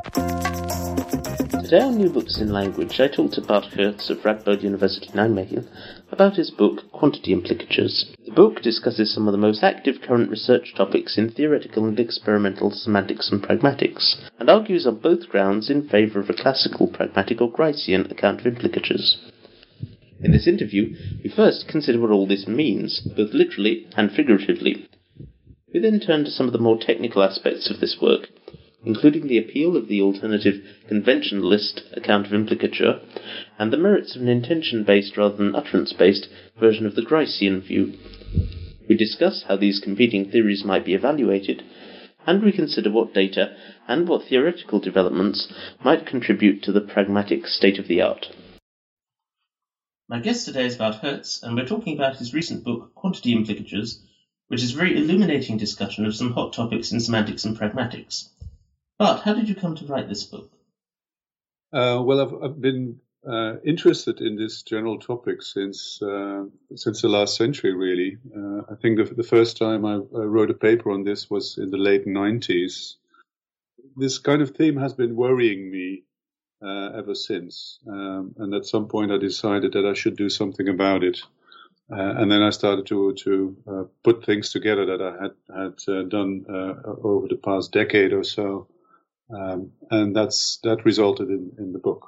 Today on New Books in Language, I talked to Bart Hertz of Radboud University Nijmegen about his book, Quantity Implicatures. The book discusses some of the most active current research topics in theoretical and experimental semantics and pragmatics, and argues on both grounds in favour of a classical, pragmatic or Gricean account of implicatures. In this interview, we first consider what all this means, both literally and figuratively. We then turn to some of the more technical aspects of this work, including the appeal of the alternative conventionalist account of implicature, and the merits of an intention-based rather than utterance-based version of the Gricean view. We discuss how these competing theories might be evaluated, and we consider what data and what theoretical developments might contribute to the pragmatic state of the art. My guest today is Bart Hertz, and we're talking about his recent book, Quantity Implicatures, which is a very illuminating discussion of some hot topics in semantics and pragmatics. Bart, how did you come to write this book? I've been interested in this general topic since the last century, really. I think the first time I wrote a paper on this was in the late 90s. This kind of theme has been worrying me ever since. And at some point I decided that I should do something about it. And then I started to put things together that I had done over the past decade or so. And that resulted in the book.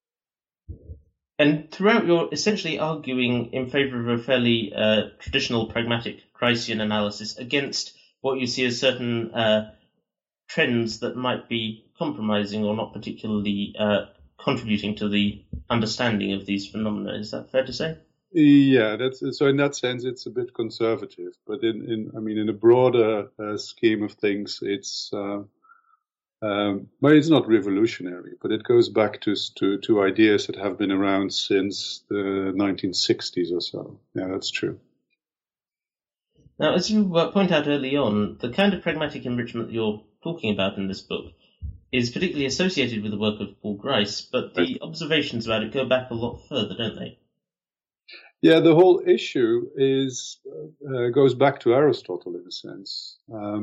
And throughout, you're essentially arguing in favour of a fairly traditional pragmatic Gricean analysis against what you see as certain trends that might be compromising or not particularly contributing to the understanding of these phenomena. Is that fair to say? Yeah, so in that sense, it's a bit conservative. But in a broader scheme of things, it's it's not revolutionary, but it goes back to ideas that have been around since the 1960s or so. Yeah, that's true. Now, as you point out early on, the kind of pragmatic enrichment that you're talking about in this book is particularly associated with the work of Paul Grice, but the observations about it go back a lot further, don't they? Yeah, the whole issue goes back to Aristotle in a sense.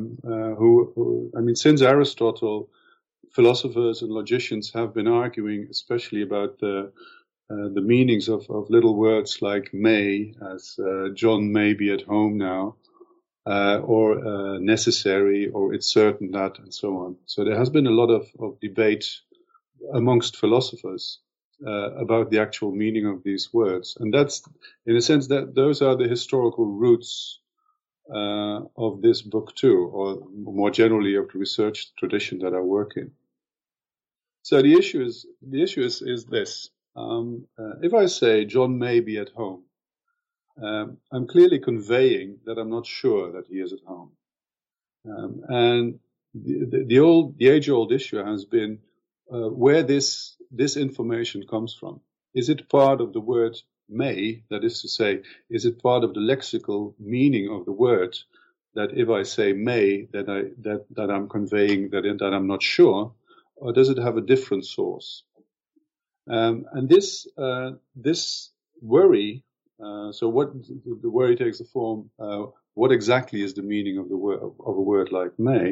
Since Aristotle, philosophers and logicians have been arguing, especially about the meanings of little words like may, as John may be at home now, or necessary, or it's certain that, and so on. So there has been a lot of debate amongst philosophers about the actual meaning of these words. And that's, in a sense, that those are the historical roots of this book too, or more generally of the research tradition that I work in. So the issue is this. If I say John may be at home, I'm clearly conveying that I'm not sure that he is at home. And the age-old issue has been where this information comes from. Is it part of the word may? That is to say, is it part of the lexical meaning of the word? That if I say may, that I'm conveying that I'm not sure, or does it have a different source? And this worry. So what the worry takes the form. What exactly is the meaning of a word like may?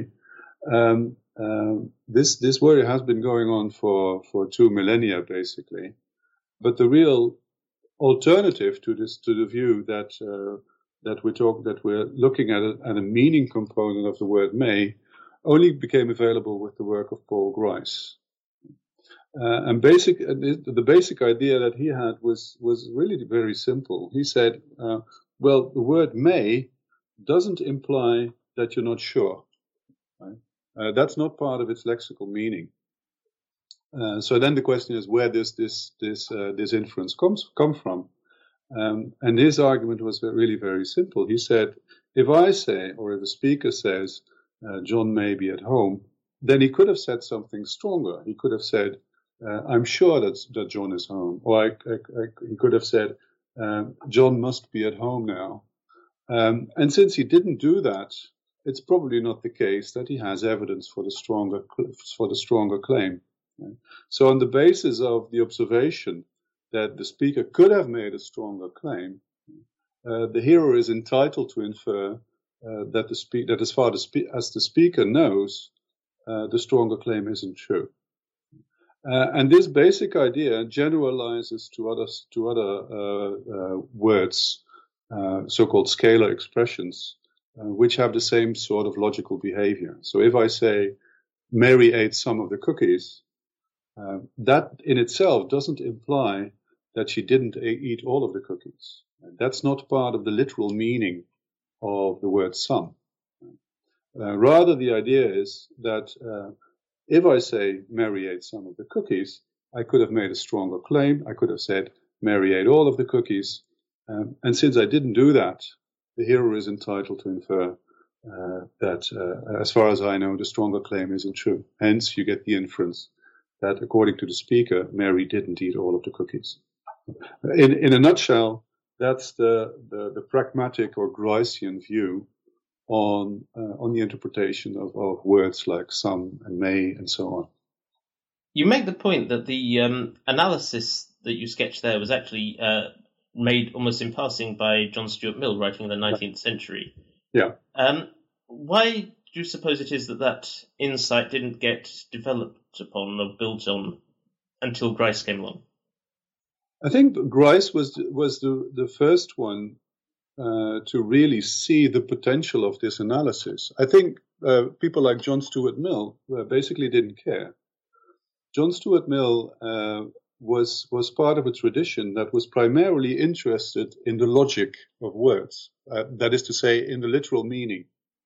This worry has been going on for 2 millennia, basically. But the real alternative to the view that we're looking at a meaning component of the word may only became available with the work of Paul Grice. The basic idea that he had was really very simple. He said, the word may doesn't imply that you're not sure. Right? That's not part of its lexical meaning. So then the question is, where does this inference come from? And his argument was really very simple. He said, if I say, or if a speaker says, John may be at home, then he could have said something stronger. He could have said, I'm sure that John is home. Or he could have said, John must be at home now. And since he didn't do that, it's probably not the case that he has evidence for the stronger claim. So on the basis of the observation that the speaker could have made a stronger claim, the hearer is entitled to infer that as far as the speaker knows, the stronger claim isn't true. And this basic idea generalizes to other words, so-called scalar expressions, which have the same sort of logical behavior. So if I say, Mary ate some of the cookies, that in itself doesn't imply that she didn't eat all of the cookies. That's not part of the literal meaning of the word some. Rather, the idea is that if I say Mary ate some of the cookies, I could have made a stronger claim. I could have said Mary ate all of the cookies. And since I didn't do that, the hero is entitled to infer that, as far as I know, the stronger claim isn't true. Hence, you get the inference that, according to the speaker, Mary didn't eat all of the cookies. In a nutshell, that's the pragmatic or Gricean view on the interpretation of words like some and may and so on. You make the point that the analysis that you sketched there was actually made almost in passing by John Stuart Mill, writing in the 19th century. Yeah. Why do you suppose it is that insight didn't get developed upon or built on until Grice came along? I think Grice was the first one to really see the potential of this analysis. I think people like John Stuart Mill basically didn't care. John Stuart Mill was part of a tradition that was primarily interested in the logic of words, that is to say, in the literal meaning.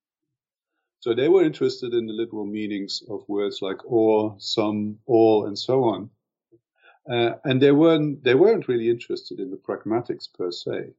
So they were interested in the literal meanings of words like or, some, all, and so on. And they weren't really interested in the pragmatics per se.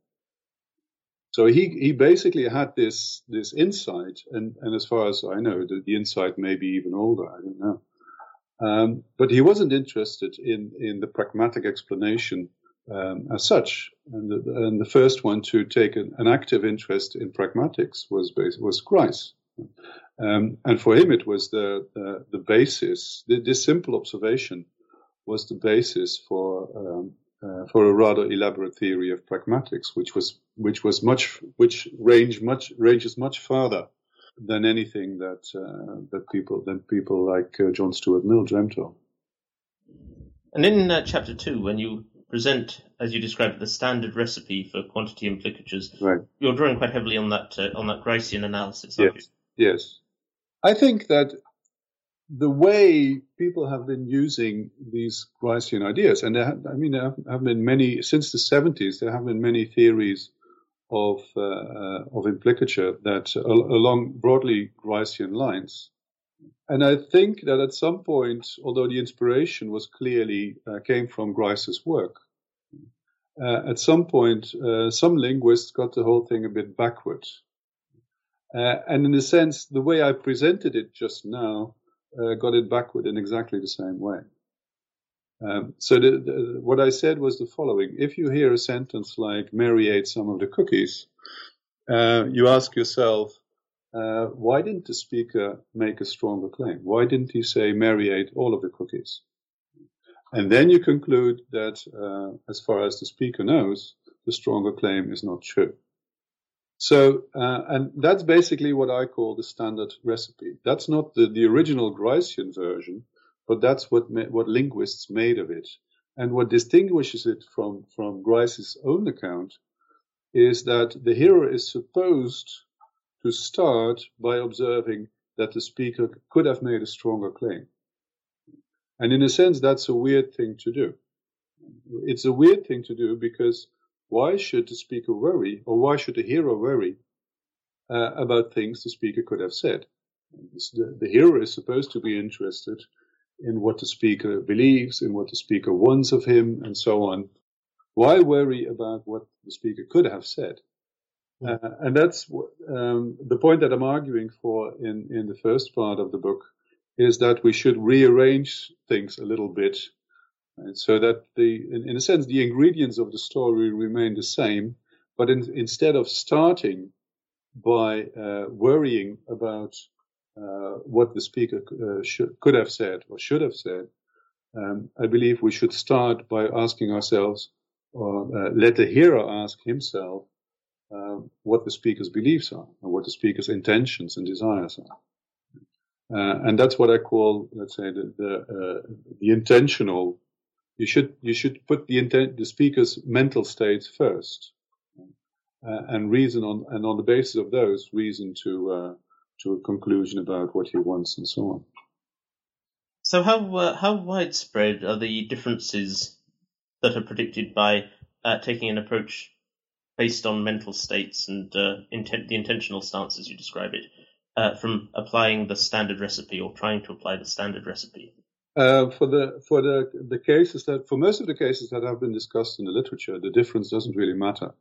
So he basically had this insight, and as far as I know, the insight may be even older, I don't know. But he wasn't interested in the pragmatic explanation as such. And the first one to take an active interest in pragmatics was Grice. And for him, it was the basis. This simple observation was the basis for a rather elaborate theory of pragmatics, which ranges much further than anything that people like John Stuart Mill dreamt of. And in chapter 2, when you present, as you described, the standard recipe for quantity implicatures, right, you're drawing quite heavily on that Gricean analysis, aren't you? Yes. I think that the way people have been using these Gricean ideas, and there have been many since the 70s. There have been many theories of implicature that along broadly Gricean lines. And I think that at some point, although the inspiration was clearly came from Grice's work, at some point some linguists got the whole thing a bit backward. And in a sense, the way I presented it just now got it backward in exactly the same way. So what I said was the following. If you hear a sentence like, Mary ate some of the cookies, you ask yourself, why didn't the speaker make a stronger claim? Why didn't he say, Mary ate all of the cookies? And then you conclude that, as far as the speaker knows, the stronger claim is not true. So, and that's basically what I call the standard recipe. That's not the original Gricean version, but that's what linguists made of it. And what distinguishes it from Grice's own account is that the hero is supposed to start by observing that the speaker could have made a stronger claim. And in a sense, that's a weird thing to do. It's a weird thing to do because why should the speaker worry, or why should the hero worry about things the speaker could have said? The hero is supposed to be interested in what the speaker believes, in what the speaker wants of him, and so on. Why worry about what the speaker could have said? And that's the point that I'm arguing for in the first part of the book, is that we should rearrange things a little bit, and so that in a sense, the ingredients of the story remain the same, but instead of starting by worrying about what the speaker could have said or should have said, I believe we should start by asking ourselves, or let the hero ask himself, what the speaker's beliefs are and what the speaker's intentions and desires are. And that's what I call, let's say, the intentional. You should put the speaker's mental states first, and reason on the basis of those reason to a conclusion about what he wants and so on. So how widespread are the differences that are predicted by taking an approach based on mental states and the intentional stance, as you describe it, from applying the standard recipe or trying to apply the standard recipe? For the cases for most of the cases that have been discussed in the literature, the difference doesn't really matter.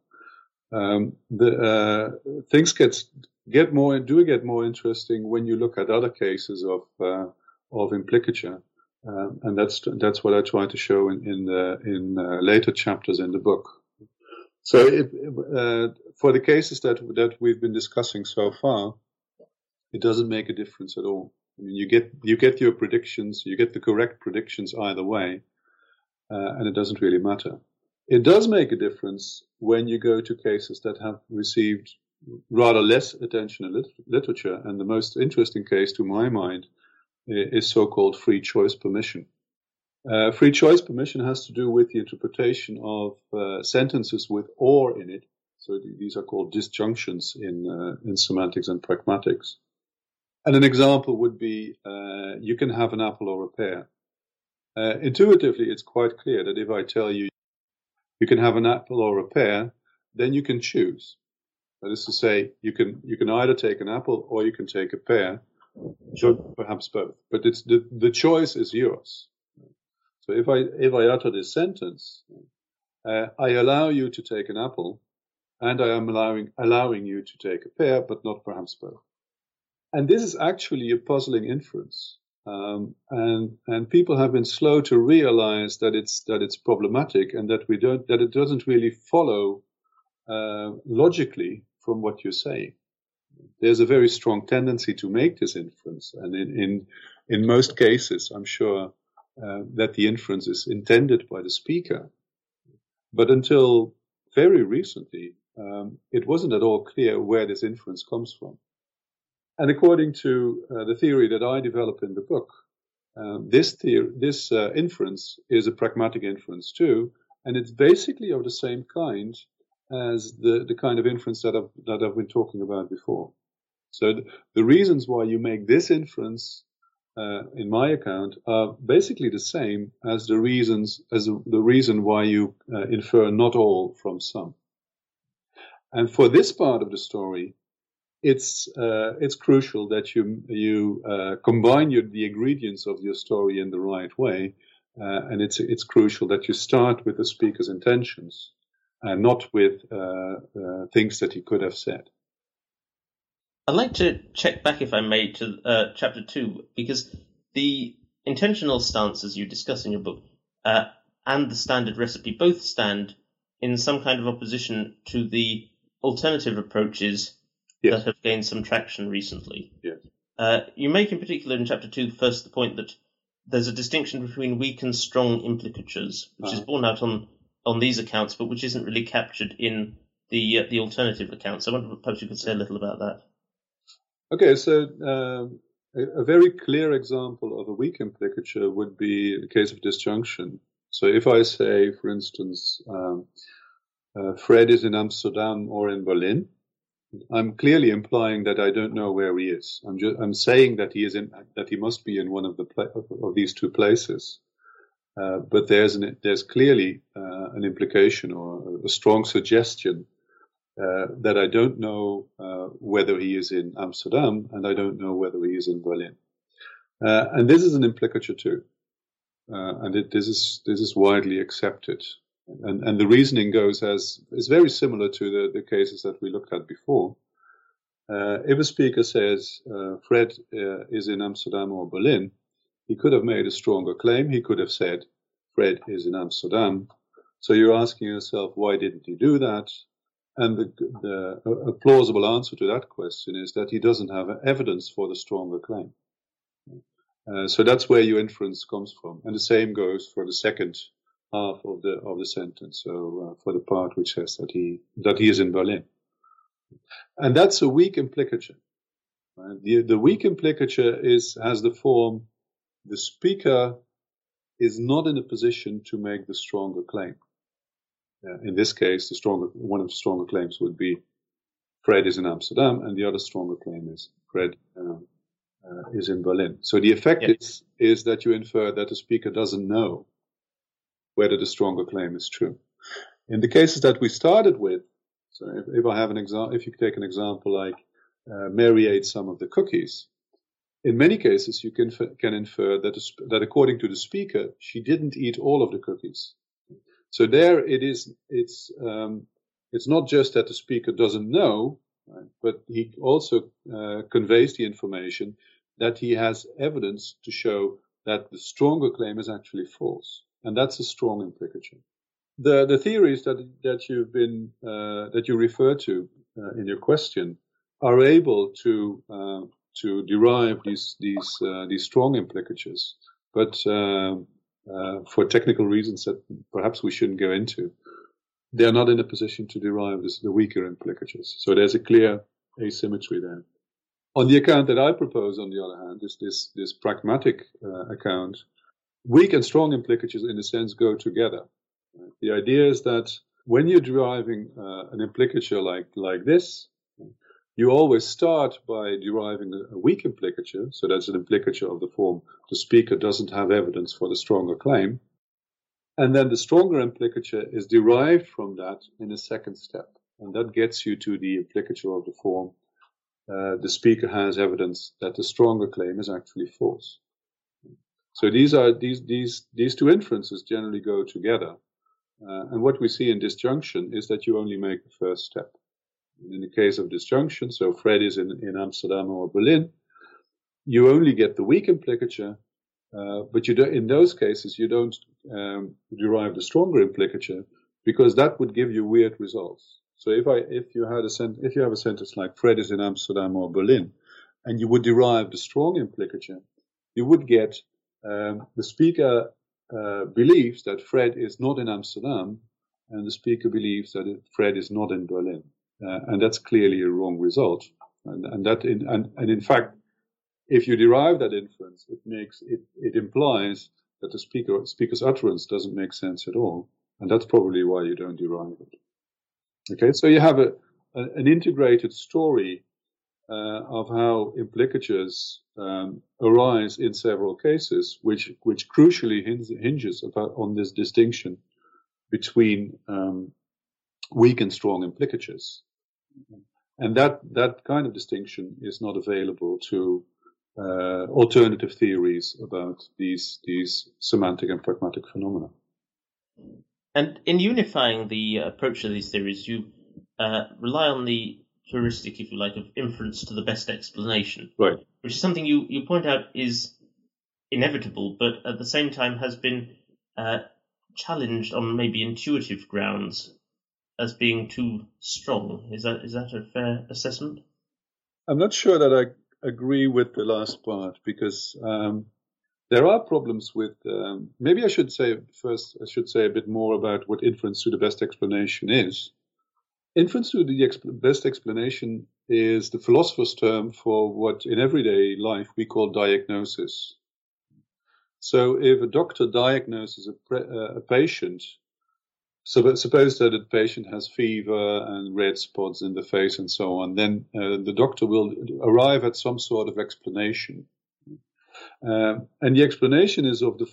Things get more interesting when you look at other cases of implicature, and that's what I try to show in later chapters in the book. So for the cases that we've been discussing so far, it doesn't make a difference at all. I mean, you get your predictions, you get the correct predictions either way, and it doesn't really matter. It does make a difference when you go to cases that have received rather less attention in literature, and the most interesting case to my mind is so-called free choice permission. Free choice permission has to do with the interpretation of sentences with or in it. So these are called disjunctions in semantics and pragmatics. And an example would be, you can have an apple or a pear. Intuitively, it's quite clear that if I tell you you can have an apple or a pear, then you can choose. That is to say, you can either take an apple or you can take a pear, or perhaps both. But it's the choice is yours. So if I utter this sentence, I allow you to take an apple, and I am allowing you to take a pear, but not perhaps both. And this is actually a puzzling inference, and people have been slow to realize that it's problematic, and that it doesn't really follow logically from what you say. There's a very strong tendency to make this inference, and in most cases, I'm sure that the inference is intended by the speaker. But until very recently, it wasn't at all clear where this inference comes from. And according to the theory that I develop in the book, this inference is a pragmatic inference too, and it's basically of the same kind as the kind of inference that I've been talking about before. So the reasons why you make this inference, in my account, are basically the same as the reason why you infer not all from some. And for this part of the story, it's crucial that you combine the ingredients of your story in the right way, and it's crucial that you start with the speaker's intentions and not with things that he could have said. I'd like to check back, if I may, to chapter 2, because the intentional stances you discuss in your book and the standard recipe both stand in some kind of opposition to the alternative approaches that have gained some traction recently. Yes. You make in particular in chapter 2 first the point that there's a distinction between weak and strong implicatures, which is borne out on these accounts, but which isn't really captured in the alternative accounts. I wonder if perhaps you could say a little about that. Okay, so a very clear example of a weak implicature would be the case of disjunction. So if I say, for instance, Fred is in Amsterdam or in Berlin, I'm clearly implying that I don't know where he is. I'm saying that he must be in one of these two places. But there's clearly an implication or a strong suggestion that I don't know whether he is in Amsterdam, and I don't know whether he is in Berlin. And this is an implicature too, and this is widely accepted. And the reasoning is very similar to the cases that we looked at before. If a speaker says Fred is in Amsterdam or Berlin, he could have made a stronger claim. He could have said Fred is in Amsterdam. So you're asking yourself, why didn't he do that? And a plausible answer to that question is that he doesn't have evidence for the stronger claim. So that's where your inference comes from. And the same goes for the second half of the sentence. So for the part which says that he is in Berlin, and that's a weak implicature. Right? The weak implicature has the form, the speaker is not in a position to make the stronger claim. In this case, one of the stronger claims would be Fred is in Amsterdam, and the other stronger claim is Fred is in Berlin. So the effect is that you infer that the speaker doesn't know whether the stronger claim is true. In the cases that we started with, so if I have an example, if you take an example like Mary ate some of the cookies, in many cases you can infer that according to the speaker, she didn't eat all of the cookies. So there it's not just that the speaker doesn't know, right, but he also conveys the information that he has evidence to show that the stronger claim is actually false, and that's a strong implicature. The theories that you refer to in your question are able to derive these strong implicatures, but for technical reasons that perhaps we shouldn't go into, they are not in a position to derive the weaker implicatures. So there's a clear asymmetry there. On the account that I propose, on the other hand, is this pragmatic account. Weak and strong implicatures, in a sense, go together. The idea is that when you're deriving an implicature like this, you always start by deriving a weak implicature, so that's an implicature of the form the speaker doesn't have evidence for the stronger claim, and then the stronger implicature is derived from that in a second step, and that gets you to the implicature of the form the speaker has evidence that the stronger claim is actually false. So these two inferences generally go together. And what we see in disjunction is that you only make the first step. In the case of disjunction, so Fred is in Amsterdam or Berlin, you only get the weak implicature, but in those cases you don't derive the stronger implicature, because that would give you weird results. So if you have a sentence like Fred is in Amsterdam or Berlin, and you would derive the strong implicature, you would get the speaker believes that Fred is not in Amsterdam, and the speaker believes that Fred is not in Berlin, and that's clearly a wrong result. And in fact, if you derive that inference, it implies that the speaker's utterance doesn't make sense at all, and that's probably why you don't derive it. Okay, so you have an integrated story of how implicatures arise in several cases, which crucially hinges on this distinction between weak and strong implicatures, and that kind of distinction is not available to alternative theories about these semantic and pragmatic phenomena. And in unifying the approach to these theories, you rely on the heuristic, if you like, of inference to the best explanation, right? Which is something you point out is inevitable, but at the same time has been challenged on maybe intuitive grounds as being too strong. Is that a fair assessment? I'm not sure that I agree with the last part, because there are problems with. Maybe I should say a bit more about what inference to the best explanation is. Inference to the best explanation is the philosopher's term for what in everyday life we call diagnosis. So if a doctor diagnoses a patient, so suppose that the patient has fever and red spots in the face and so on, then the doctor will arrive at some sort of explanation. And the explanation is of the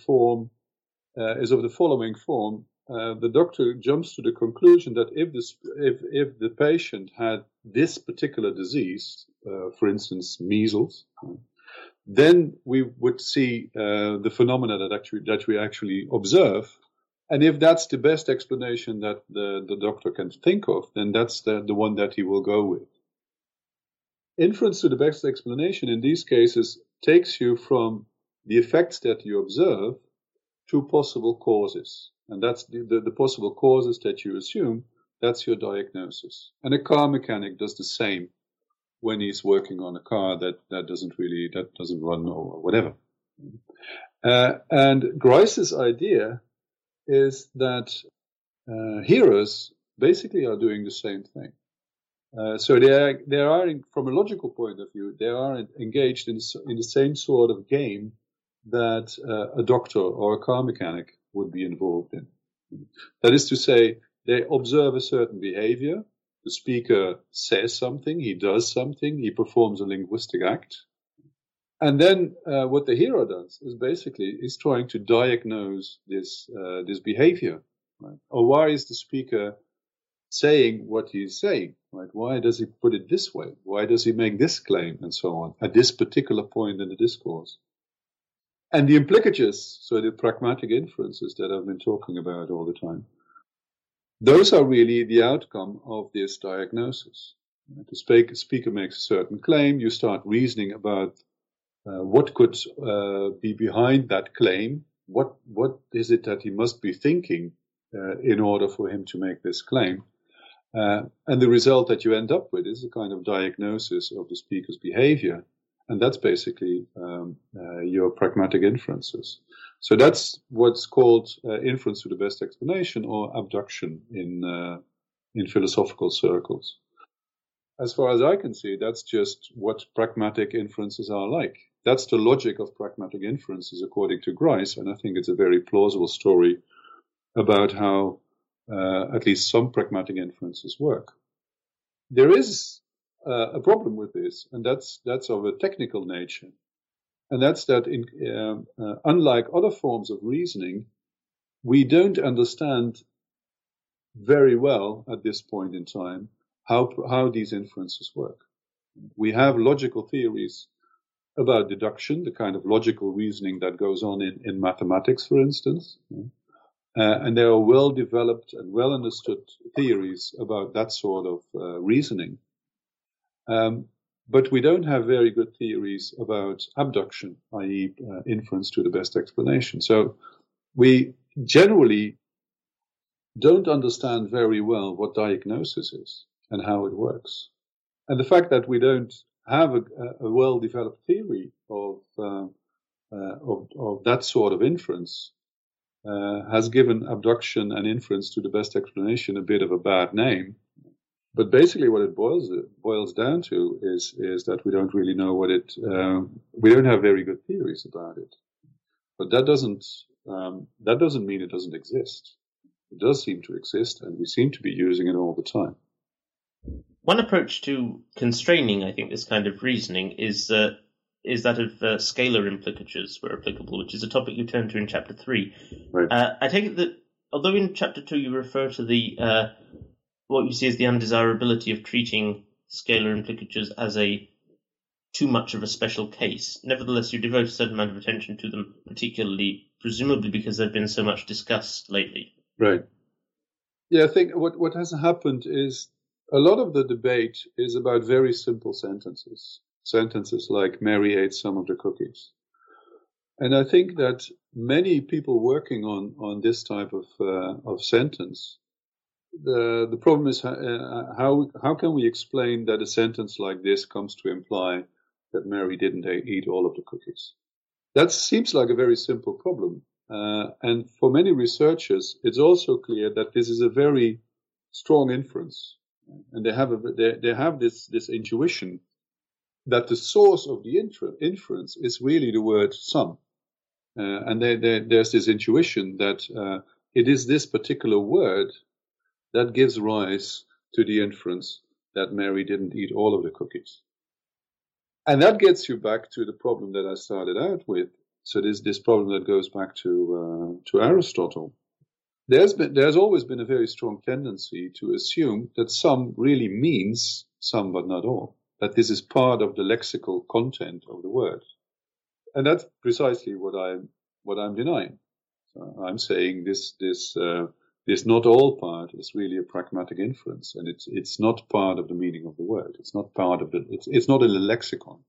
following form. The doctor jumps to the conclusion that if the patient had this particular disease, for instance, measles, then we would see the phenomena that we actually observe. And if that's the best explanation that the doctor can think of, then that's the one that he will go with. Inference to the best explanation in these cases takes you from the effects that you observe to possible causes. And that's the possible causes that you assume, that's your diagnosis. And a car mechanic does the same when he's working on a car that doesn't run or whatever. And Grice's idea is that hearers basically are doing the same thing. So they are, from a logical point of view, they are engaged in the same sort of game that a doctor or a car mechanic would be involved in. That is to say, they observe a certain behavior. The speaker says something, he does something, he performs a linguistic act. And then what the hero does is trying to diagnose this behavior. Right? Or why is the speaker saying what he's saying? Right? Why does he put it this way? Why does he make this claim and so on at this particular point in the discourse? And the implicatures, so the pragmatic inferences that I've been talking about all the time, those are really the outcome of this diagnosis. The speaker makes a certain claim, you start reasoning about what could be behind that claim, what is it that he must be thinking in order for him to make this claim. And the result that you end up with is a kind of diagnosis of the speaker's behavior. And that's basically your pragmatic inferences. So that's what's called inference to the best explanation, or abduction in philosophical circles. As far as I can see, that's just what pragmatic inferences are like. That's the logic of pragmatic inferences, according to Grice, and I think it's a very plausible story about how at least some pragmatic inferences work. There is a problem with this, and that's of a technical nature. And that's that unlike other forms of reasoning, we don't understand very well at this point in time how these inferences work. We have logical theories about deduction, the kind of logical reasoning that goes on in mathematics, for instance. And there are well-developed and well-understood theories about that sort of reasoning. But we don't have very good theories about abduction, i.e. Inference to the best explanation. So we generally don't understand very well what diagnosis is and how it works. And the fact that we don't have a well-developed theory of that sort of inference has given abduction and inference to the best explanation a bit of a bad name. But basically what it boils down to is that we don't really know what we don't have very good theories about it. But that doesn't mean it doesn't exist. It does seem to exist, and we seem to be using it all the time. One approach to constraining, I think, this kind of reasoning is that of scalar implicatures where applicable, which is a topic you turn to in Chapter 3. Right. I take it that, although in Chapter 2 you refer to the what you see as the undesirability of treating scalar implicatures as too much of a special case, nevertheless you devote a certain amount of attention to them, particularly, presumably because they've been so much discussed lately. Right. Yeah, I think what has happened is a lot of the debate is about very simple sentences. Sentences like Mary ate some of the cookies. And I think that many people working on this type of sentence, the problem is how can we explain that a sentence like this comes to imply that Mary didn't eat all of the cookies? That seems like a very simple problem. And for many researchers, it's also clear that this is a very strong inference. And they have this intuition that the source of the inference is really the word some. And there's this intuition that it is this particular word that gives rise to the inference that Mary didn't eat all of the cookies. And that gets you back to the problem that I started out with. So this problem that goes back to Aristotle. There's always been a very strong tendency to assume that some really means some but not all. That this is part of the lexical content of the word. And that's precisely what I'm denying. So I'm saying this not all part is really a pragmatic inference, and it's not part of the meaning of the word. It's not part of it's not in the lexicon.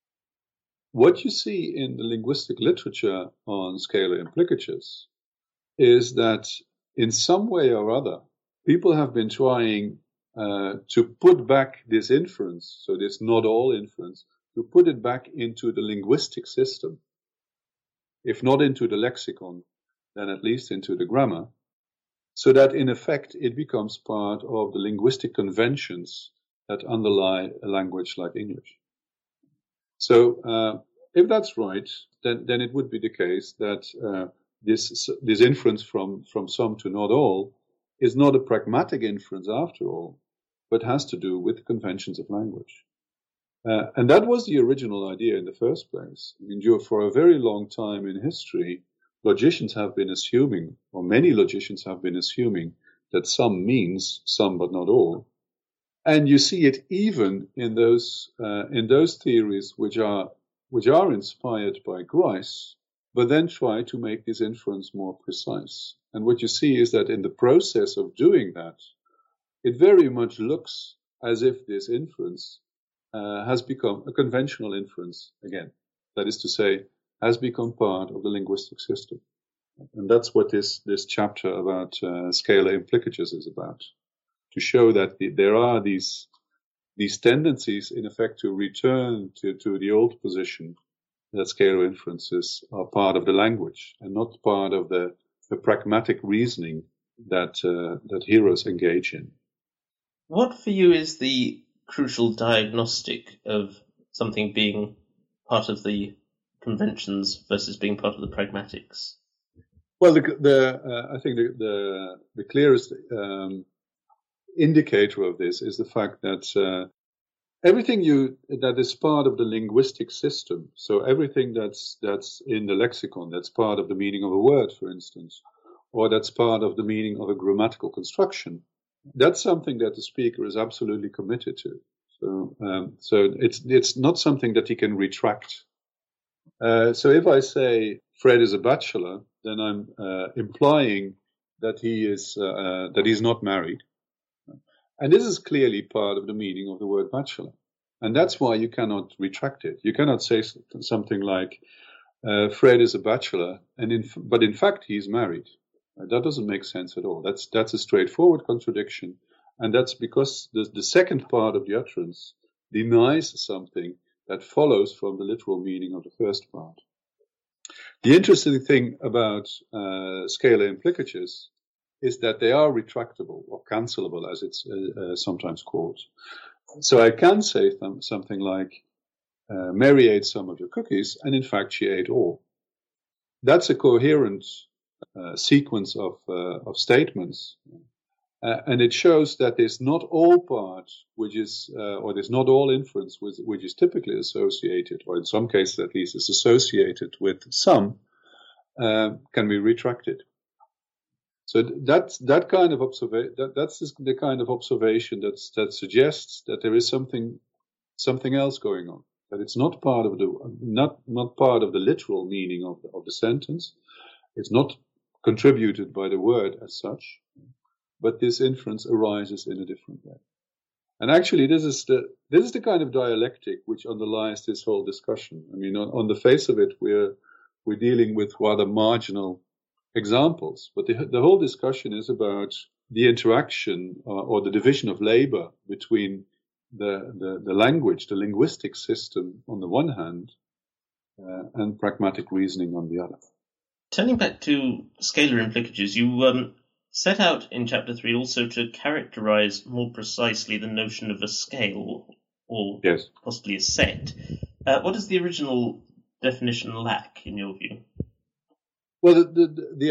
What you see in the linguistic literature on scalar implicatures is that in some way or other, people have been trying to put back this inference, so this not all inference, to put it back into the linguistic system. If not into the lexicon, then at least into the grammar, so that in effect it becomes part of the linguistic conventions that underlie a language like English. So if that's right, then it would be the case that this inference from some to not all is not a pragmatic inference after all, but has to do with conventions of language. And that was the original idea in the first place. I mean, for a very long time in history, logicians have been assuming, or many logicians have been assuming, that some means some but not all. And you see it even in those theories which are inspired by Grice, but then try to make this inference more precise. And what you see is that in the process of doing that, it very much looks as if this inference has become a conventional inference again. That is to say, has become part of the linguistic system. And that's what this chapter about scalar implicatures is about, to show that there are these tendencies, in effect, to return to the old position that scalar inferences are part of the language and not part of the pragmatic reasoning that heroes engage in. What for you is the crucial diagnostic of something being part of the conventions versus being part of the pragmatics? Well, I think the clearest indicator of this is the fact that everything that is part of the linguistic system, so everything that's in the lexicon, that's part of the meaning of a word, for instance, or that's part of the meaning of a grammatical construction, that's something that the speaker is absolutely committed to. So it's not something that he can retract. So if I say Fred is a bachelor, then I'm implying that he's not married. And this is clearly part of the meaning of the word bachelor. And that's why you cannot retract it. You cannot say something like, Fred is a bachelor, but in fact he's married. That doesn't make sense at all. That's a straightforward contradiction. And that's because the second part of the utterance denies something that follows from the literal meaning of the first part. The interesting thing about scalar implicatures is that they are retractable or cancelable, as it's sometimes called. So I can say something like, Mary ate some of your cookies, and in fact she ate all. That's a coherent sequence of statements, and it shows that there's not all part or there's not all inference which is typically associated, or in some cases at least is associated with some, can be retracted. So that's that kind of observation. That's the kind of observation that suggests that there is something else going on. That it's not part of not part of the literal meaning of the sentence. It's not contributed by the word as such, but this inference arises in a different way. And actually, this is the kind of dialectic which underlies this whole discussion. I mean, on the face of it, we're dealing with rather marginal examples, but the whole discussion is about the interaction or the division of labor between the language, the linguistic system on the one hand, and pragmatic reasoning on the other. Turning back to scalar implicatures, you set out in Chapter 3 also to characterize more precisely the notion of a scale, or yes, possibly a set. What does the original definition lack, in your view? Well, the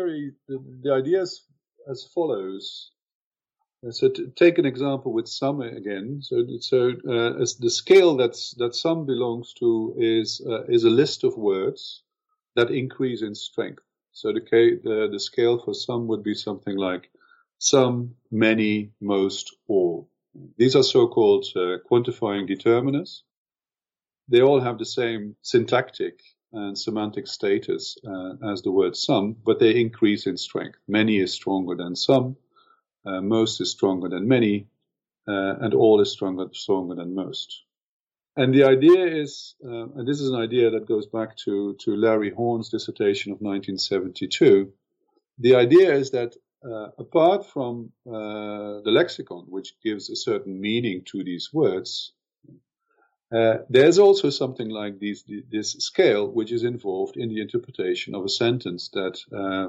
idea is as follows. So to take an example with sum again. So as the scale that sum belongs to is a list of words that increase in strength. So the scale for sum would be something like some, many, most, all. These are so-called quantifying determiners. They all have the same syntactic and semantic status as the word some, but they increase in strength. Many is stronger than some, most is stronger than many, and all is stronger than most. And the idea is, and this is an idea that goes back to Larry Horn's dissertation of 1972, the idea is that apart from the lexicon, which gives a certain meaning to these words, there's also something like this scale which is involved in the interpretation of a sentence that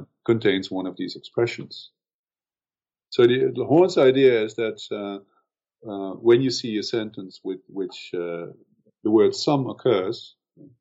contains one of these expressions. So the Horn's idea is that when you see a sentence with which the word some occurs,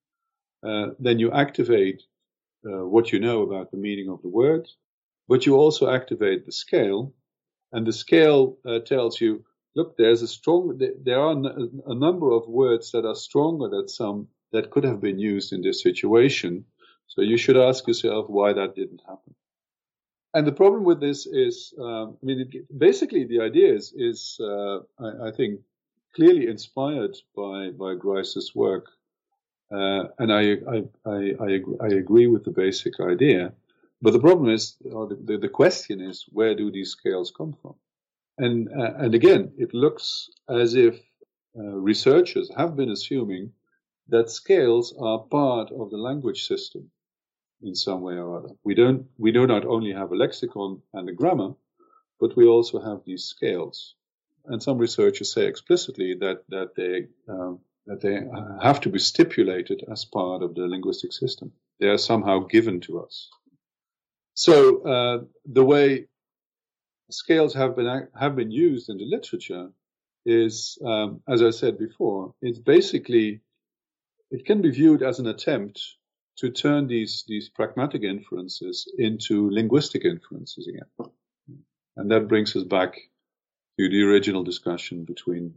then you activate what you know about the meaning of the word, but you also activate the scale, and the scale tells you, look, there are a number of words that are stronger than some that could have been used in this situation. So you should ask yourself why that didn't happen. And the problem with this is, basically the idea is I think, clearly inspired by Grice's work, and I agree with the basic idea. But the problem is, or the question is, where do these scales come from? And again, it looks as if researchers have been assuming that scales are part of the language system in some way or other. We do not only have a lexicon and a grammar, but we also have these scales. And some researchers say explicitly that they have to be stipulated as part of the linguistic system. They are somehow given to us. So the way scales have been used in the literature is, as I said before, it can be viewed as an attempt to turn these pragmatic inferences into linguistic inferences again. And that brings us back to the original discussion between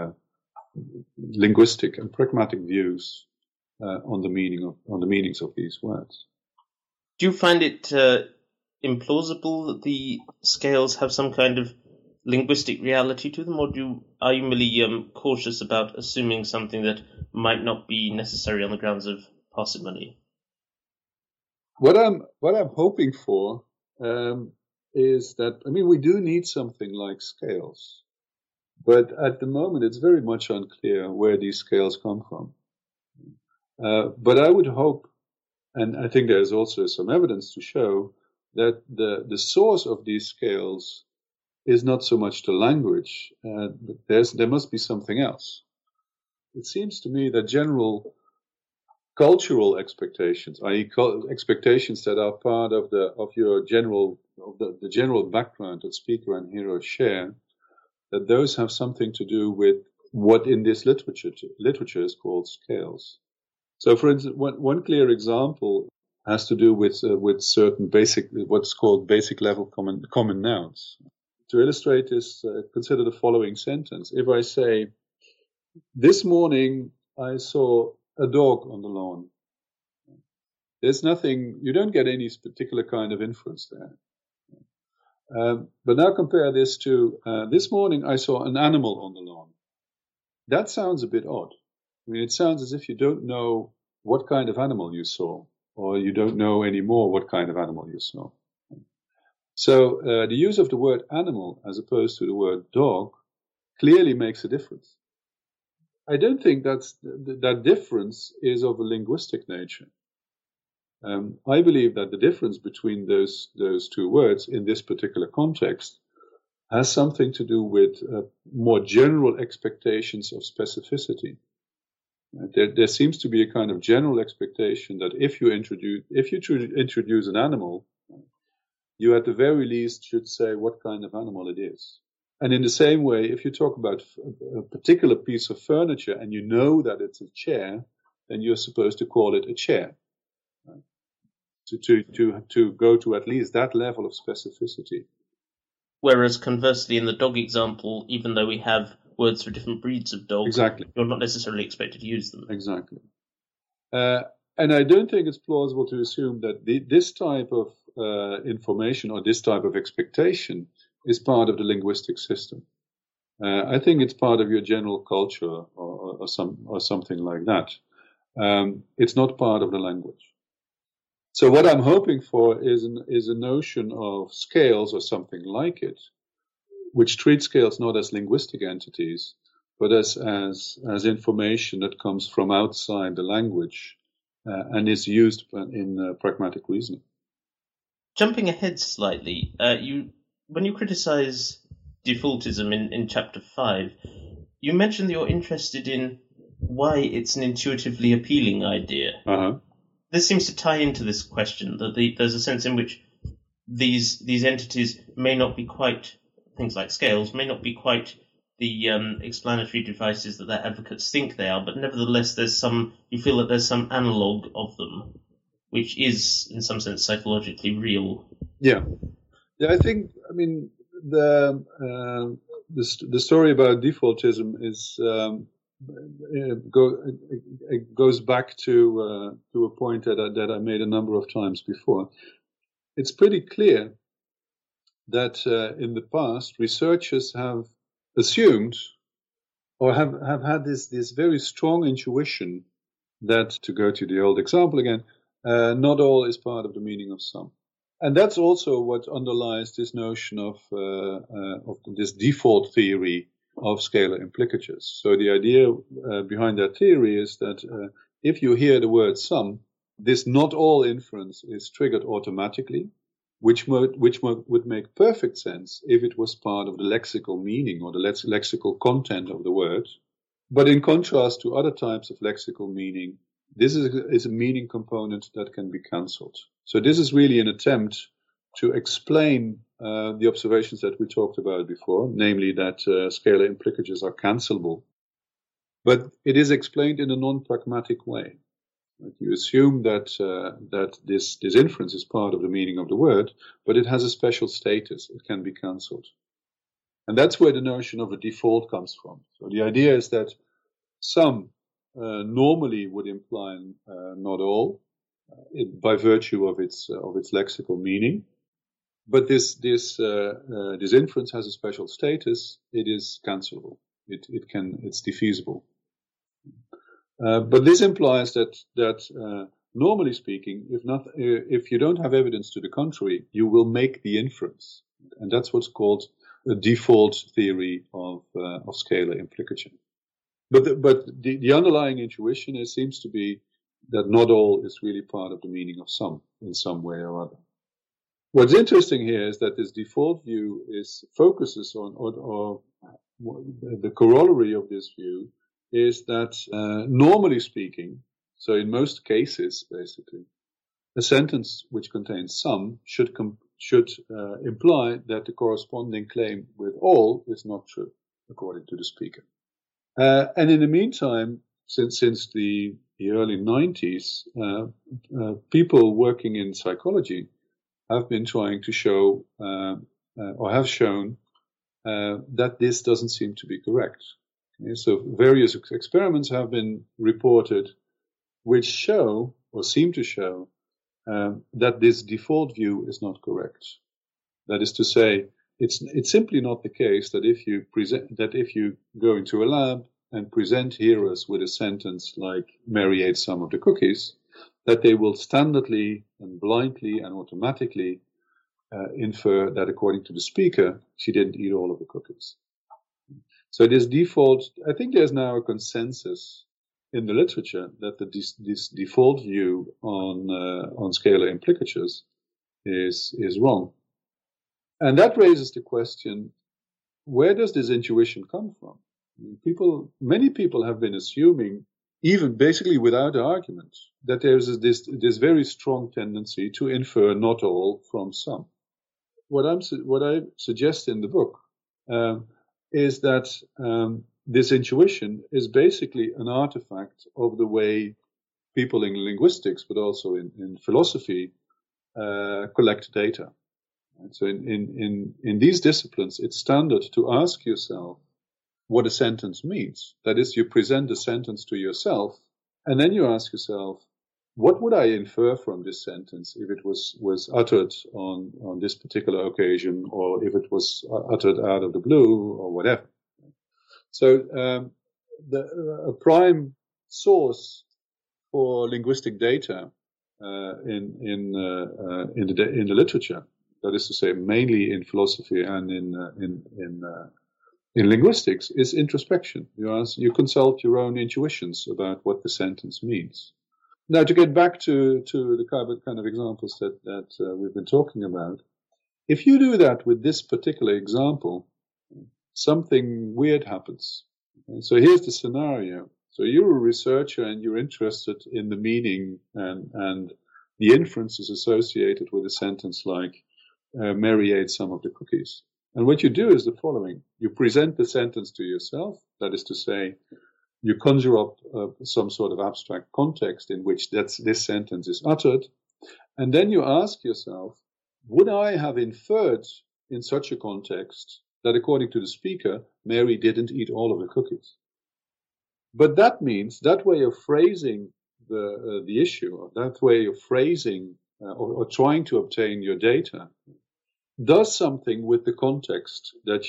linguistic and pragmatic views on the meanings of these words. Do you find it implausible that the scales have some kind of linguistic reality to them, or are you merely cautious about assuming something that might not be necessary on the grounds of parsimony? What I'm hoping for is that, we do need something like scales, but at the moment it's very much unclear where these scales come from. But I would hope, and I think there's also some evidence to show, that the source of these scales is not so much the language, but there must be something else. It seems to me that general cultural expectations, i.e. expectations that are part of the general background that speaker and hearer share, that those have something to do with what in this literature is called scales. So, for instance, one clear example has to do with certain what's called basic level common nouns. To illustrate this, consider the following sentence. If I say, this morning I saw a dog on the lawn, there's nothing, you don't get any particular kind of inference there. But now compare this to, this morning I saw an animal on the lawn. That sounds a bit odd. It sounds as if you don't know what kind of animal you saw, or you don't know anymore what kind of animal you saw. So the use of the word animal as opposed to the word dog clearly makes a difference. I don't think that difference is of a linguistic nature. I believe that the difference between those two words in this particular context has something to do with more general expectations of specificity. There seems to be a kind of general expectation that if you introduce an animal, you at the very least should say what kind of animal it is. And in the same way, if you talk about a particular piece of furniture and you know that it's a chair, then you're supposed to call it a chair. Right? To go to at least that level of specificity. Whereas conversely, in the dog example, even though we have words for different breeds of dogs, exactly, you're not necessarily expected to use them. Exactly. And I don't think it's plausible to assume that this type of information or this type of expectation is part of the linguistic system. I think it's part of your general culture or something like that. It's not part of the language. So what I'm hoping for is a notion of scales or something like it, which treats scales not as linguistic entities, but as information that comes from outside the language and is used in pragmatic reasoning. Jumping ahead slightly, when you criticize defaultism in Chapter 5, you mentioned that you're interested in why it's an intuitively appealing idea. Uh-huh. This seems to tie into this question, that there's a sense in which these entities may not be quite, things like scales, may not be quite the explanatory devices that their advocates think they are, but nevertheless you feel that there's some analogue of them, which is, in some sense, psychologically real. Yeah, I think, the story about defaultism is it goes back to a point that I made a number of times before. It's pretty clear that in the past, researchers have assumed or have had this very strong intuition that, to go to the old example again, not all is part of the meaning of some. And that's also what underlies this notion of this default theory of scalar implicatures. So the idea behind that theory is that if you hear the word some, this not all inference is triggered automatically, which would make perfect sense if it was part of the lexical meaning or the lexical content of the word. But in contrast to other types of lexical meaning, this is a meaning component that can be cancelled. So this is really an attempt to explain the observations that we talked about before, namely that scalar implicatures are cancelable. But it is explained in a non-pragmatic way. You assume that this inference is part of the meaning of the word, but it has a special status. It can be cancelled. And that's where the notion of a default comes from. So the idea is that some normally would imply not all, by virtue of its lexical meaning. But this inference has a special status. It is cancelable. It's defeasible. But this implies that normally speaking, if you don't have evidence to the contrary, you will make the inference, and that's what's called a default theory of scalar implication. But the underlying intuition seems to be that not all is really part of the meaning of some in some way or other. What's interesting here is that this default view focuses on, or the corollary of this view is that normally speaking, so in most cases, basically, a sentence which contains some should imply that the corresponding claim with all is not true, according to the speaker. And in the meantime, since the early 90s, people working in psychology have been trying to show, or have shown, that this doesn't seem to be correct. Okay, so various experiments have been reported which show, or seem to show, that this default view is not correct. That is to say, it's simply not the case that if you go into a lab and present hearers with a sentence like "Mary ate some of the cookies," that they will standardly and blindly and automatically infer that, according to the speaker, she didn't eat all of the cookies. So this default, I think there's now a consensus in the literature that this default view on scalar implicatures is wrong. And that raises the question, where does this intuition come from? Many people have been assuming, even basically without argument, that there's this very strong tendency to infer not all from some. What I suggest in the book is that this intuition is basically an artifact of the way people in linguistics, but also in philosophy, collect data. And so in these disciplines, it's standard to ask yourself what a sentence means. That is, you present a sentence to yourself, and then you ask yourself, what would I infer from this sentence if it was uttered on this particular occasion, or if it was uttered out of the blue, or whatever? So a prime source for linguistic data in the literature, that is to say, mainly in philosophy and in linguistics, is introspection. You consult your own intuitions about what the sentence means. Now, to get back to the kind of examples that we've been talking about, if you do that with this particular example, something weird happens. Okay? So here's the scenario. So you're a researcher and you're interested in the meaning and the inferences associated with a sentence like, Mary ate some of the cookies. And what you do is the following. You present the sentence to yourself, that is to say, you conjure up some sort of abstract context in which this sentence is uttered, and then you ask yourself, would I have inferred in such a context that according to the speaker, Mary didn't eat all of the cookies? But that means that way of phrasing the issue, or that way of phrasing or trying to obtain your data, does something with the context that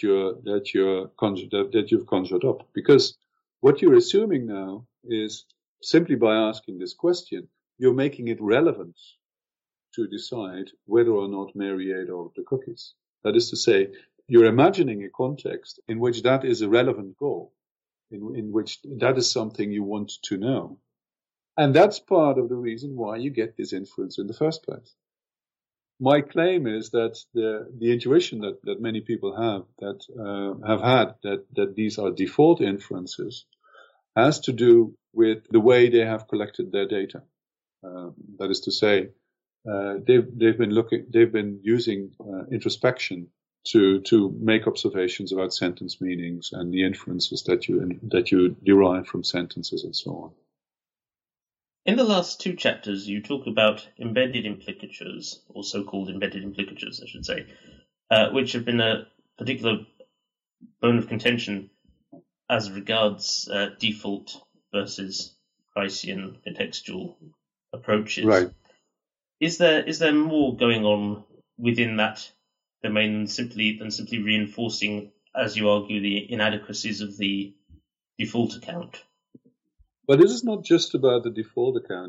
you've conjured up. Because what you're assuming now is simply by asking this question, you're making it relevant to decide whether or not Mary ate all of the cookies. That is to say, you're imagining a context in which that is a relevant goal, in which that is something you want to know. And that's part of the reason why you get this inference in the first place. My claim is that the intuition that many people have had that these are default inferences has to do with the way they have collected their data. That is to say, they've been using introspection to make observations about sentence meanings and the inferences that you derive from sentences and so on. In the last two chapters, you talk about embedded implicatures, or so-called embedded implicatures, I should say, which have been a particular bone of contention as regards default versus Gricean contextual approaches. Right. Is there more going on within that domain than simply reinforcing, as you argue, the inadequacies of the default account? But this is not just about the default account.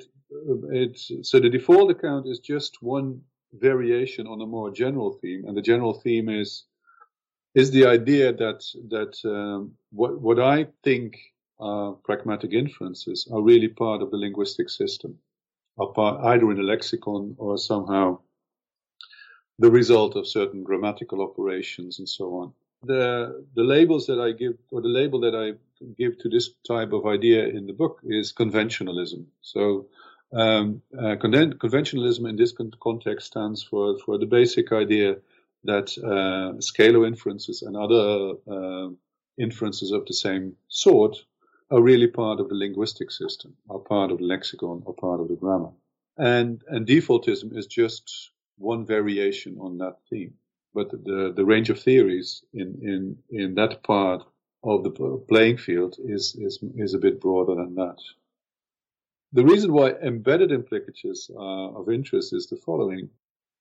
So the default account is just one variation on a more general theme, and the general theme is the idea that what I think are pragmatic inferences are really part of the linguistic system, are part either in a lexicon or somehow the result of certain grammatical operations and so on. The labels that I give, or the label that I give to this type of idea in the book is conventionalism. So conventionalism in this context stands for the basic idea that scalar inferences and other inferences of the same sort are really part of the linguistic system, are part of the lexicon, or part of the grammar. And defaultism is just one variation on that theme. But the range of theories in that part of the playing field is a bit broader than that. The reason why embedded implicatures are of interest is the following.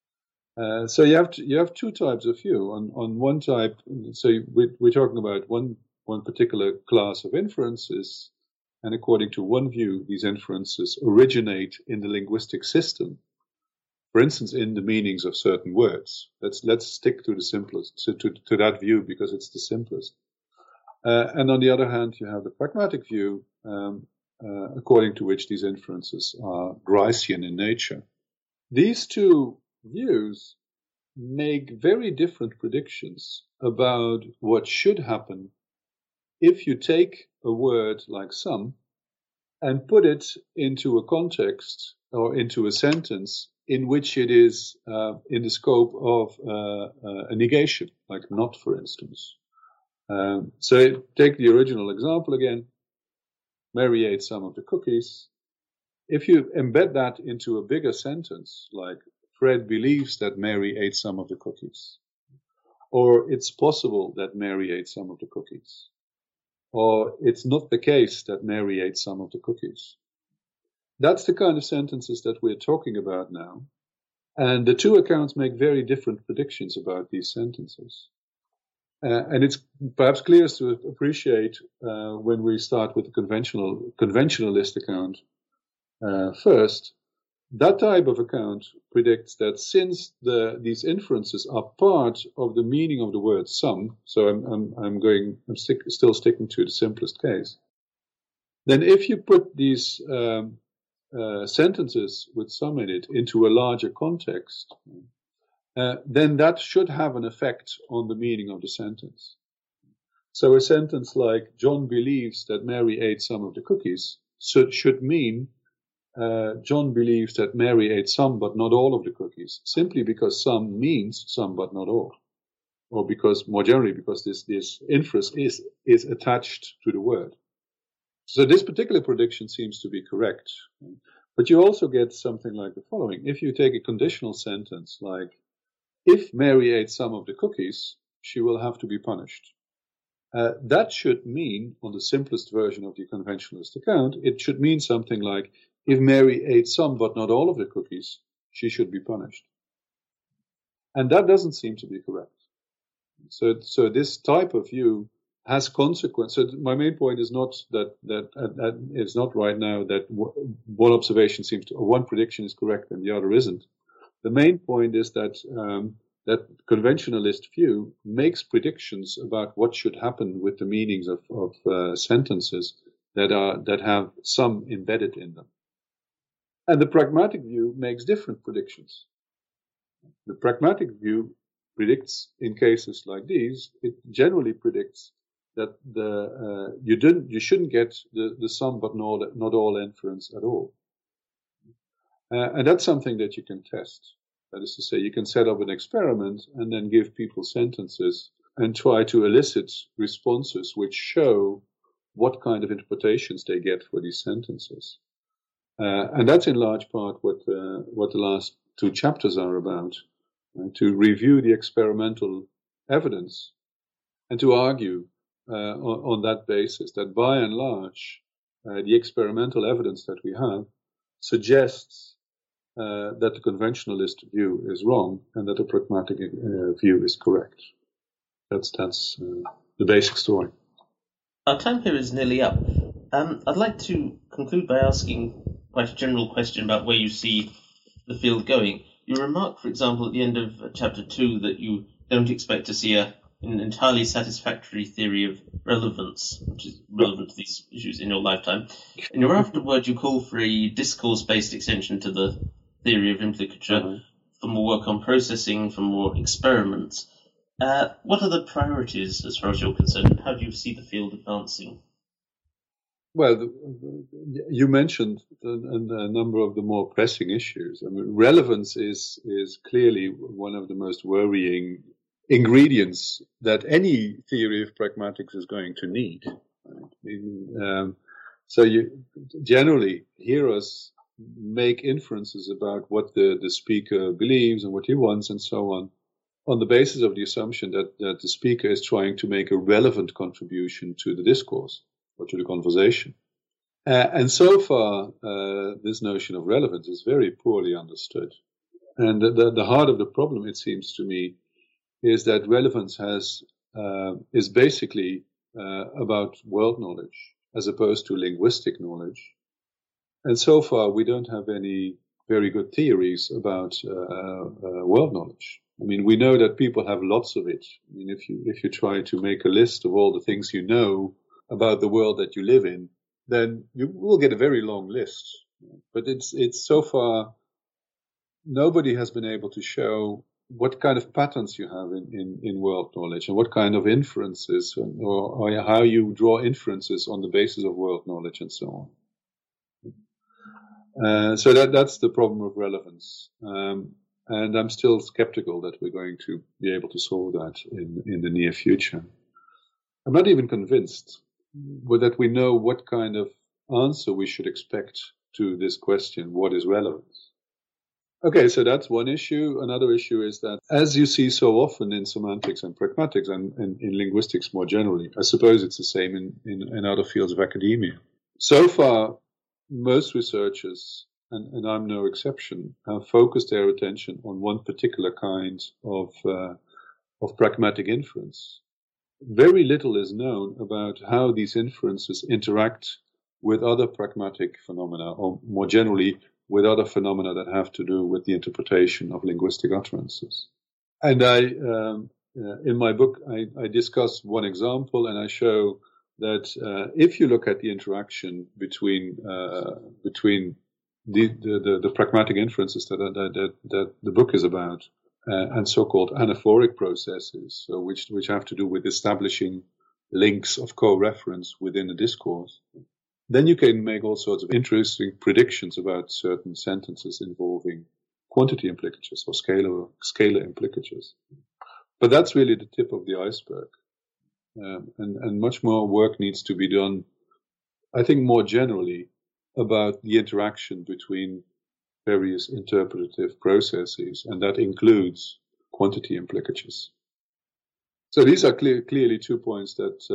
So you have two types of view. On one type, so we're talking about one particular class of inferences, and according to one view, these inferences originate in the linguistic system. For instance, in the meanings of certain words. Let's stick to the simplest, to that view, because it's the simplest. And on the other hand, you have the pragmatic view, according to which these inferences are Gricean in nature. These two views make very different predictions about what should happen if you take a word like some and put it into a context or into a sentence in which it is in the scope of a negation, like not, for instance. So take the original example again. Mary ate some of the cookies. If you embed that into a bigger sentence, like Fred believes that Mary ate some of the cookies, or it's possible that Mary ate some of the cookies, or it's not the case that Mary ate some of the cookies. That's the kind of sentences that we're talking about now. And the two accounts make very different predictions about these sentences. And it's perhaps clearest to appreciate when we start with the conventionalist account first. That type of account predicts that since these inferences are part of the meaning of the word some, so I'm still sticking to the simplest case, then if you put these sentences with some in it into a larger context, then that should have an effect on the meaning of the sentence. So a sentence like John believes that Mary ate some of the cookies should mean John believes that Mary ate some but not all of the cookies, simply because some means some but not all. or because more generally because this inference is attached to the word. So this particular prediction seems to be correct. But you also get something like the following. If you take a conditional sentence like, if Mary ate some of the cookies, she will have to be punished. That should mean, on the simplest version of the conventionalist account, it should mean something like, if Mary ate some but not all of the cookies, she should be punished. And that doesn't seem to be correct. So this type of view has consequences. So my main point is not that it's not right now that one observation seems to, or one prediction is correct and the other isn't. The main point is that that conventionalist view makes predictions about what should happen with the meanings of sentences that have some embedded in them. And the pragmatic view makes different predictions. The pragmatic view predicts in cases like these, it generally predicts that you shouldn't get the some but not all inference at all. And that's something that you can test. That is to say, you can set up an experiment and then give people sentences and try to elicit responses which show what kind of interpretations they get for these sentences. And that's in large part what the last two chapters are about, to review the experimental evidence and to argue on that basis that by and large, the experimental evidence that we have suggests that the conventionalist view is wrong and that the pragmatic view is correct. That's the basic story. Our time here is nearly up. I'd like to conclude by asking quite a general question about where you see the field going. You remark, for example, at the end of chapter 2 that you don't expect to see an entirely satisfactory theory of relevance, which is relevant to these issues in your lifetime. In your afterword, you call for a discourse-based extension to the theory of implicature, for more work on processing, for more experiments. What are the priorities as far as you're concerned? How do you see the field advancing? Well, you mentioned a number of the more pressing issues. I mean, relevance is clearly one of the most worrying ingredients that any theory of pragmatics is going to need. Right? So you generally hear us make inferences about what the speaker believes and what he wants and so on the basis of the assumption that the speaker is trying to make a relevant contribution to the discourse or to the conversation. And so far, this notion of relevance is very poorly understood. And the heart of the problem, it seems to me, is that relevance is basically about world knowledge as opposed to linguistic knowledge. And so far, we don't have any very good theories about world knowledge. I mean, we know that people have lots of it. I mean, if you try to make a list of all the things you know about the world that you live in, then you will get a very long list. But it's so far, nobody has been able to show what kind of patterns you have in world knowledge and what kind of inferences or how you draw inferences on the basis of world knowledge and so on. So that's the problem of relevance. And I'm still skeptical that we're going to be able to solve that in the near future. I'm not even convinced that we know what kind of answer we should expect to this question, what is relevance? Okay, so that's one issue. Another issue is that, as you see so often in semantics and pragmatics and in linguistics more generally, I suppose it's the same in other fields of academia. So far, most researchers, and I'm no exception, have focused their attention on one particular kind of pragmatic inference. Very little is known about how these inferences interact with other pragmatic phenomena, or more generally, with other phenomena that have to do with the interpretation of linguistic utterances. And in my book, I discuss one example, and I show that if you look at the interaction between the pragmatic inferences that the book is about, and so-called anaphoric processes, so which have to do with establishing links of co-reference within a discourse, then you can make all sorts of interesting predictions about certain sentences involving quantity implicatures or scalar implicatures. But that's really the tip of the iceberg. And much more work needs to be done, I think, more generally about the interaction between various interpretative processes, and that includes quantity implicatures. So these are clearly 2 points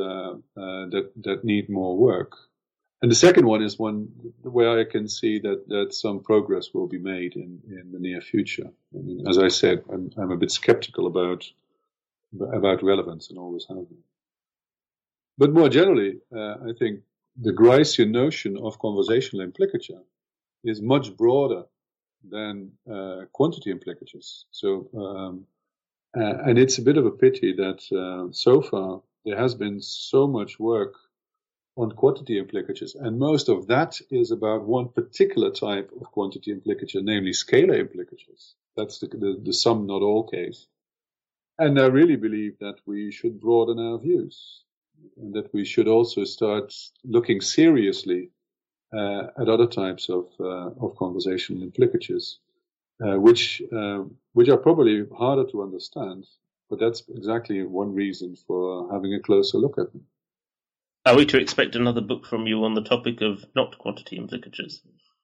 that need more work. And the second one is one where I can see that some progress will be made in the near future. I mean, as I said, I'm a bit skeptical about relevance and always have been. But more generally, I think the Gricean notion of conversational implicature is much broader than quantity implicatures. So, and it's a bit of a pity that so far there has been so much work on quantity implicatures, and most of that is about one particular type of quantity implicature, namely scalar implicatures. That's the sum not all case. And I really believe that we should broaden our views, and that we should also start looking seriously at other types of conversational implicatures, which are probably harder to understand, but that's exactly one reason for having a closer look at them. Are we to expect another book from you on the topic of not quantity implicatures?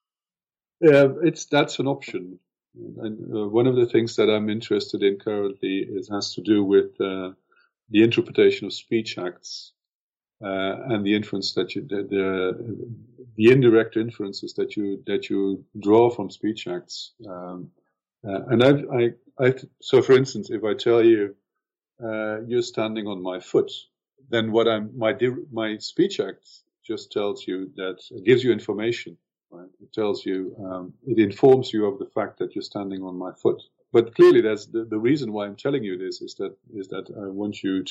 That's an option. And one of the things that I'm interested in currently has to do with the interpretation of speech acts and the inference that the indirect inferences that you draw from speech acts. And so for instance, if I tell you you're standing on my foot, then my speech act just tells you that, it gives you information, right? It tells you, it informs you of the fact that you're standing on my foot. But clearly, that's the reason why I'm telling you this is that I want you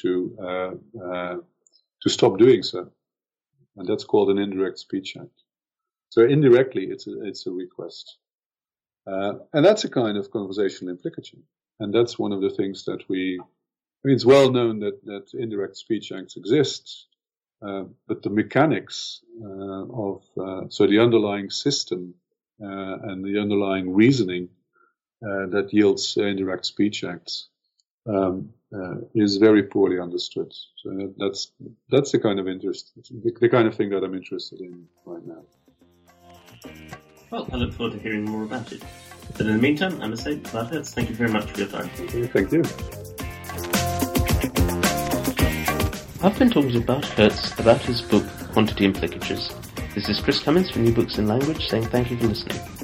to stop doing so, and that's called an indirect speech act. So indirectly, it's a request, and that's a kind of conversational implicature, and that's one of the things that it's well known that indirect speech acts exist, but the mechanics so the underlying system and the underlying reasoning that yields indirect speech acts is very poorly understood. So that's the kind of interest, the kind of thing that I'm interested in right now. Well, I look forward to hearing more about it. But in the meantime, I must say, Bart Hertz, thank you very much for your time. Thank you. I've been talking to Bart Hertz about his book, Quantity Implicatures. This is Chris Cummins from New Books in Language saying thank you for listening.